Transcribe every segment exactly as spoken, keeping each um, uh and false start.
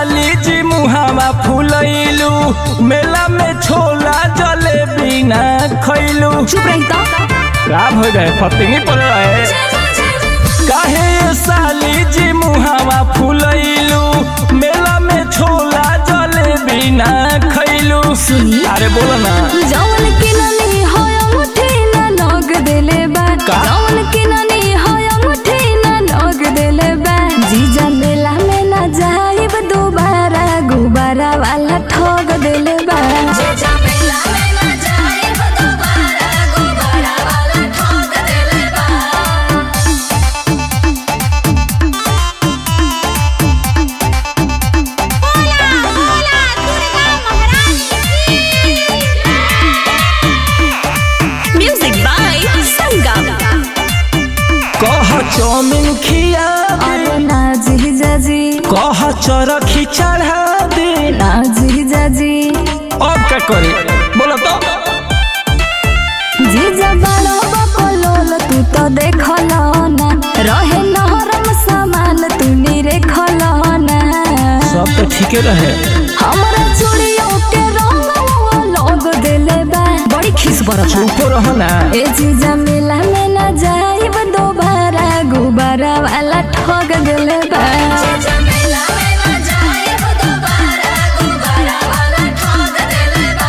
साली जी मुहावा फुलैलू मेला में छोला जलेबी ना खैलू। चुप रही तो का हो गए फतिंगी पड़ रहे काहे साली जी मुहावा फुलैलू मेला में छोला जलेबी ना खैलू। सुनी अरे बोलो ना जौन किननी होय मुठी ना नग देले बा जौन किननी होय मुठी ना नग देले बा जीजा मेला में ना जाइब दोबारा गुबारा वाला ठग देले बा जीजा मेला में ना जाइब दोबारा गुबारा वाला ठग देले बा। Music by Sangam. कह चौमिन खिया अरे ना जीजा जी कह चरखी चढ़ा दे ना जीजा जी अब क्या करे बोलो तो जीजा बड़ो बकलोल तू तो देखल ना रहे नरम सामान तू नीरे खल ना सब तो ठीक रहे। हमरा चूड़ियों के रंग लोग देले बा बड़ी खिस बरता चुप रहो ना ए जीजा मेला में ना जाइब दोबारा गुबारा वाला ठग देले बा जीजा मेला में ना जाइब दोबारा गुबारा वाला ठग देले बा।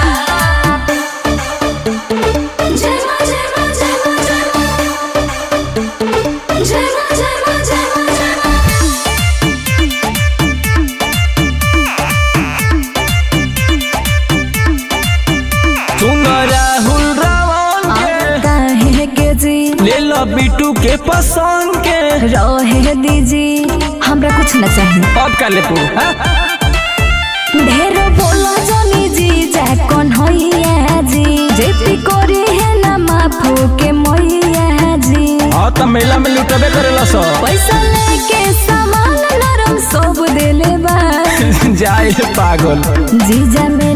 जय मां जय मां जय मां जय मां जय मां जय मां जय मां जय मां। सुन राहुल रावण के काहे के जी ले लो बिटू के पसंद के रहे दीजी हमरा कुछ न चाहिए अब का ले तू हाँ? ढेर बोलो जनी जी जा कौन होइया जी जेती कोरी है ना माफो के मोइया जी हाँ तो मेला में लुटबे करेला सो पैसा लेके सामान नरम सब देले बा जाए पागल जीजा में